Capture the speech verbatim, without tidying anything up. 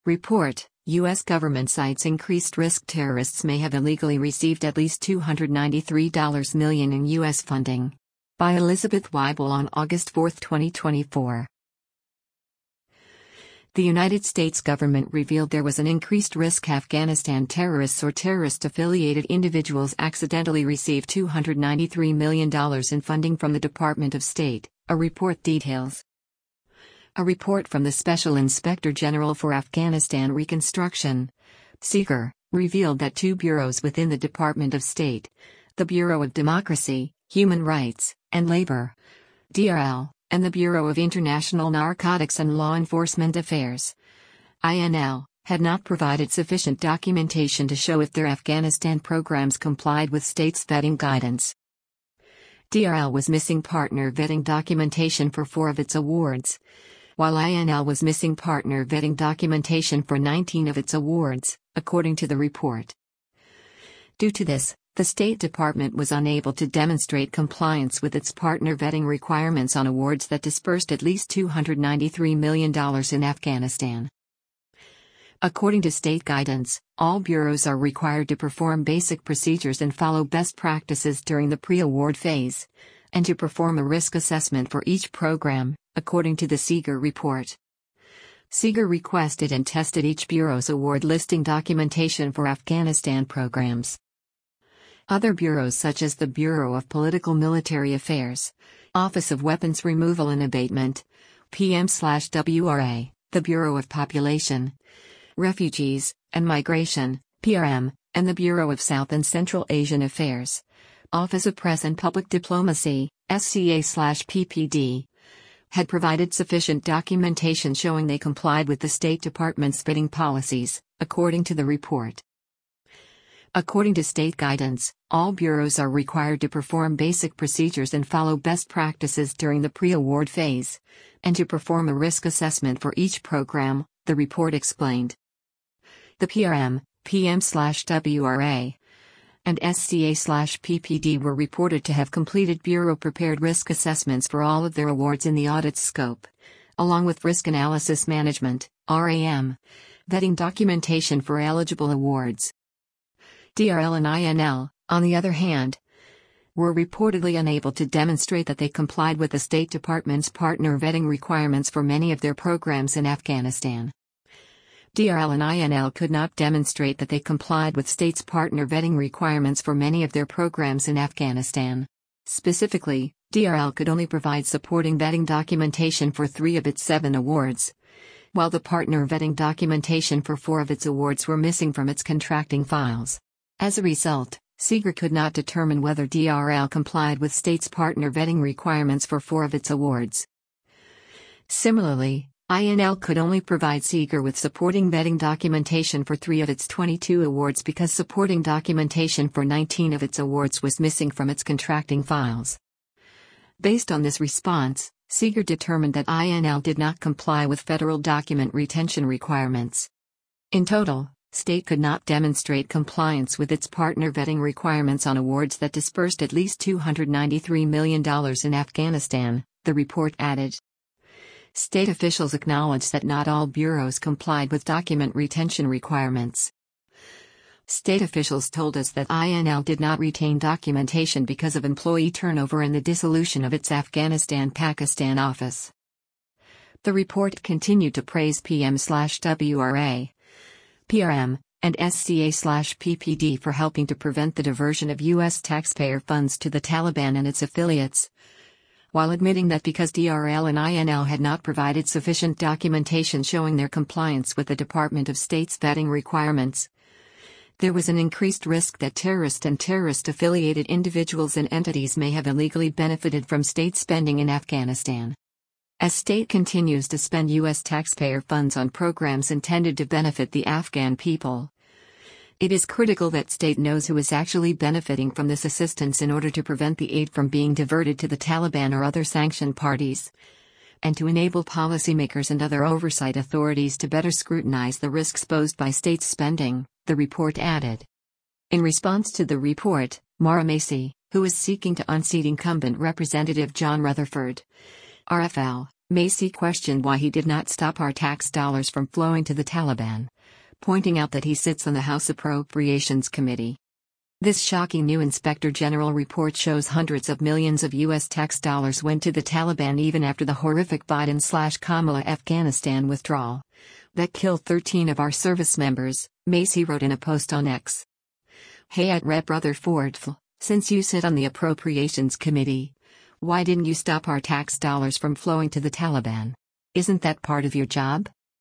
Report: U S government cites increased risk terrorists may have illegally received at least two hundred ninety-three million dollars in U S funding. By Elizabeth Weibel on August fourth, twenty twenty-four. The United States government revealed there was an increased risk Afghanistan terrorists or terrorist-affiliated individuals accidentally received two hundred ninety-three million dollars in funding from the Department of State, a report details. A report from the Special Inspector General for Afghanistan Reconstruction, SIGIR, revealed that two bureaus within the Department of State, the Bureau of Democracy, Human Rights, and Labor, D R L, and the Bureau of International Narcotics and Law Enforcement Affairs, I N L, had not provided sufficient documentation to show if their Afghanistan programs complied with state's vetting guidance. D R L was missing partner vetting documentation for four of its awards, while I N L was missing partner vetting documentation for nineteen of its awards, according to the report. Due to this, the State Department was unable to demonstrate compliance with its partner vetting requirements on awards that dispersed at least two hundred ninety-three million dollars in Afghanistan. According to state guidance, all bureaus are required to perform basic procedures and follow best practices during the pre-award phase, and to perform a risk assessment for each program, according to the SIGIR report. SIGIR requested and tested each bureau's award listing documentation for Afghanistan programs. Other bureaus such as the Bureau of Political Military Affairs, Office of Weapons Removal and Abatement, P M W R A, the Bureau of Population, Refugees, and Migration, P R M, and the Bureau of South and Central Asian Affairs, Office of Press and Public Diplomacy, S C A P P D, had provided sufficient documentation showing they complied with the State Department's vetting policies, according to the report. According to state guidance, all bureaus are required to perform basic procedures and follow best practices during the pre-award phase, and to perform a risk assessment for each program, the report explained. The P R M, P M W R A, and S C A P P D were reported to have completed bureau-prepared risk assessments for all of their awards in the audit's scope, along with Risk Analysis Management, R A M, vetting documentation for eligible awards. D R L and I N L, on the other hand, were reportedly unable to demonstrate that they complied with the State Department's partner vetting requirements for many of their programs in Afghanistan. D R L and I N L could not demonstrate that they complied with state's partner vetting requirements for many of their programs in Afghanistan. Specifically, D R L could only provide supporting vetting documentation for three of its seven awards, while the partner vetting documentation for four of its awards were missing from its contracting files. As a result, SIGIR could not determine whether D R L complied with state's partner vetting requirements for four of its awards. Similarly, I N L could only provide SIGIR with supporting vetting documentation for three of its twenty-two awards because supporting documentation for nineteen of its awards was missing from its contracting files. Based on this response, SIGIR determined that I N L did not comply with federal document retention requirements. In total, state could not demonstrate compliance with its partner vetting requirements on awards that dispersed at least two hundred ninety-three million dollars in Afghanistan, the report added. State officials acknowledged that not all bureaus complied with document retention requirements. State officials told us that I N L did not retain documentation because of employee turnover and the dissolution of its Afghanistan-Pakistan office. The report continued to praise P M W R A, P R M, and S C A P P D for helping to prevent the diversion of U S taxpayer funds to the Taliban and its affiliates, while admitting that because D R L and I N L had not provided sufficient documentation showing their compliance with the Department of State's vetting requirements, there was an increased risk that terrorist and terrorist-affiliated individuals and entities may have illegally benefited from state spending in Afghanistan. As state continues to spend U S taxpayer funds on programs intended to benefit the Afghan people, it is critical that state knows who is actually benefiting from this assistance in order to prevent the aid from being diverted to the Taliban or other sanctioned parties, and to enable policymakers and other oversight authorities to better scrutinize the risks posed by state spending, the report added. In response to the report, Maura Macy, who is seeking to unseat incumbent Representative John Rutherford, R F L, Macy questioned why he did not stop our tax dollars from flowing to the Taliban, pointing out that he sits on the House Appropriations Committee. This shocking new Inspector General report shows hundreds of millions of U S tax dollars went to the Taliban even after the horrific Biden-slash-Kamala Afghanistan withdrawal that killed thirteen of our service members, Macy wrote in a post on X. Hey at Representative Rutherford, since you sit on the Appropriations Committee, why didn't you stop our tax dollars from flowing to the Taliban? Isn't that part of your job?